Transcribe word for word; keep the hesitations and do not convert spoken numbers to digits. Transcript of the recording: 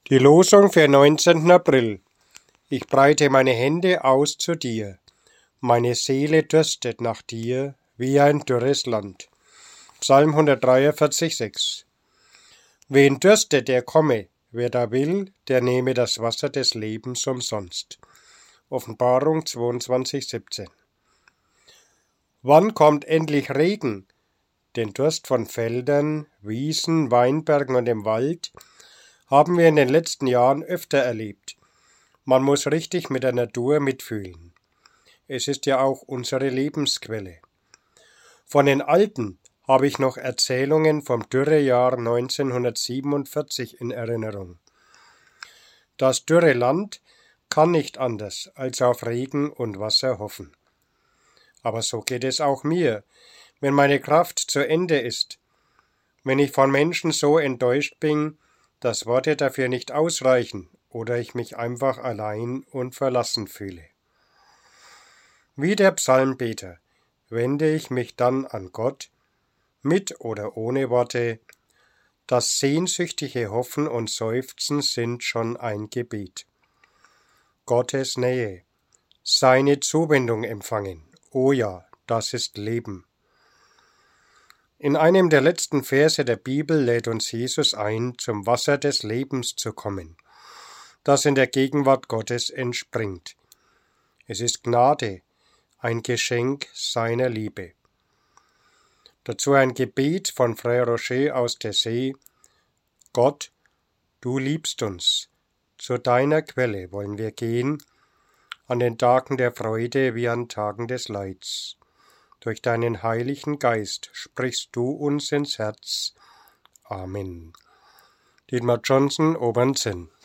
Die Losung für neunzehnten April. Ich breite meine Hände aus zu dir. Meine Seele dürstet nach dir wie ein dürres Land. Psalm hundertdreiundvierzig, sechs. Wen dürstet, der komme. Wer da will, der nehme das Wasser des Lebens umsonst. Offenbarung zweiundzwanzig, siebzehn. Wann kommt endlich Regen? Den Durst von Feldern, Wiesen, Weinbergen und dem Wald haben wir in den letzten Jahren öfter erlebt. Man muss richtig mit der Natur mitfühlen. Es ist ja auch unsere Lebensquelle. Von den Alten habe ich noch Erzählungen vom Dürrejahr neunzehnhundertsiebenundvierzig in Erinnerung. Das dürre Land kann nicht anders, als auf Regen und Wasser hoffen. Aber so geht es auch mir, wenn meine Kraft zu Ende ist, wenn ich von Menschen so enttäuscht bin, dass Worte dafür nicht ausreichen oder ich mich einfach allein und verlassen fühle. Wie der Psalmbeter wende ich mich dann an Gott, mit oder ohne Worte. Das sehnsüchtige Hoffen und Seufzen sind schon ein Gebet. Gottes Nähe, seine Zuwendung empfangen, oh ja, das ist Leben. In einem der letzten Verse der Bibel lädt uns Jesus ein, zum Wasser des Lebens zu kommen, das in der Gegenwart Gottes entspringt. Es ist Gnade, ein Geschenk seiner Liebe. Dazu ein Gebet von Frère Rocher aus der See. Gott, du liebst uns, zu deiner Quelle wollen wir gehen, an den Tagen der Freude wie an Tagen des Leids. Durch deinen Heiligen Geist sprichst du uns ins Herz. Amen. Dietmar Johnson, Obernzinn.